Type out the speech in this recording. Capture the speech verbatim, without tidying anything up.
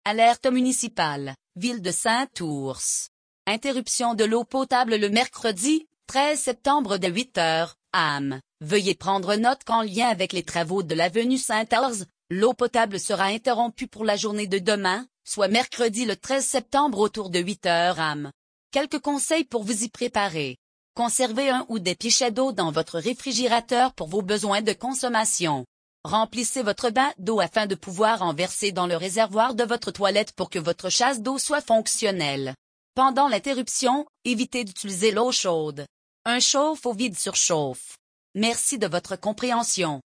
Alerte municipale, ville de Saint-Ours. Interruption de l'eau potable le mercredi, treize septembre dès huit heures, am. Veuillez prendre note qu'en lien avec les travaux de l'avenue Saint-Ours, l'eau potable sera interrompue pour la journée de demain, soit mercredi le treize septembre autour de huit heures am. Quelques conseils pour vous y préparer. Conservez un ou des pichets d'eau dans votre réfrigérateur pour vos besoins de consommation. Remplissez votre bain d'eau afin de pouvoir en verser dans le réservoir de votre toilette pour que votre chasse d'eau soit fonctionnelle. Pendant l'interruption, évitez d'utiliser l'eau chaude. Un chauffe-eau vide surchauffe. Merci de votre compréhension.